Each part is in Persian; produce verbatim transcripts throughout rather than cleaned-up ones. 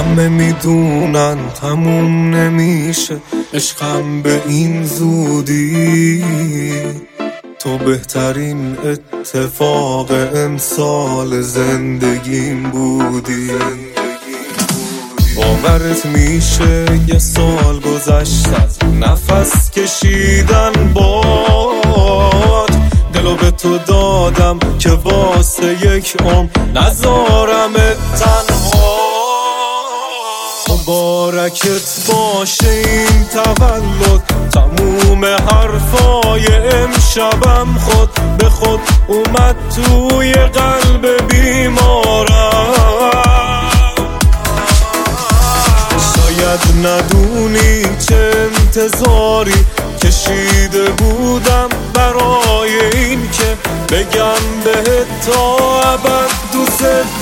همه میدونن تموم نمیشه عشقم به این زودی. تو بهترین اتفاق امسال زندگیم بودی. باورت میشه یه سال گذشت از نفس کشیدن باد. دلو به تو دادم که واسه یک عمر نذارمت تنها. مبارکت باشه این تولد، تموم حرفای امشبم خود به خود اومد توی قلب بیمارم. شاید ندونی چه انتظاری کشیده بودم برای این که بگم بهت تا ابد دوست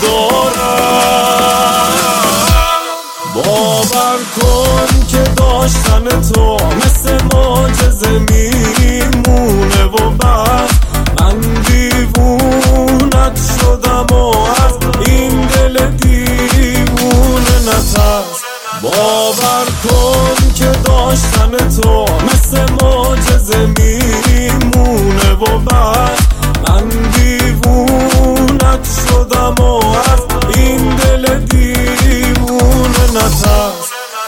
دارم. باور کن که داشتن تو مثل معجزه میمونه و بعد من دیوونت شدم و از این دل دیوونه نترس. باور کن که داشتن تو مثل معجزه میمونه و بعد من دیوونت شدم و از این دل دیوونه نترس.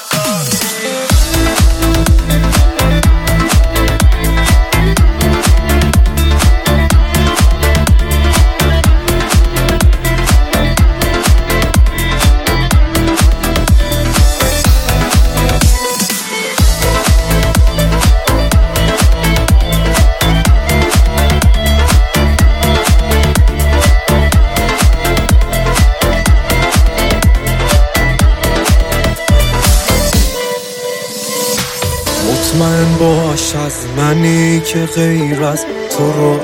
مطمئن باش از منی که غیر از تو رو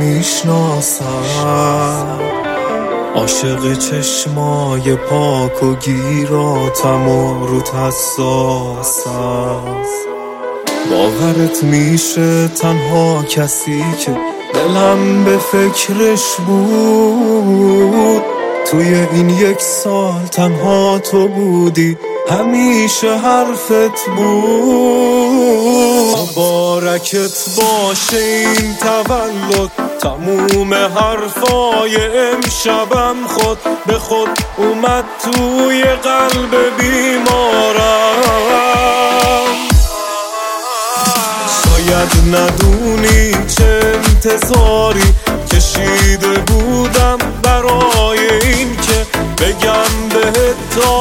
نمیشناسم. عاشق چشمای پاک و گیراتم و روت حساسم. باورت میشه تنها کسی که دلم به فکرش بود توی این یک سال تنها تو بودی، همیشه حرفت بود. مبارکت باشه این تولد، تموم حرفای امشبم خود به خود اومد توی قلب بیمارم. شاید ندونی چه انتظاری کشیده بودم برای این که بگم بهت تا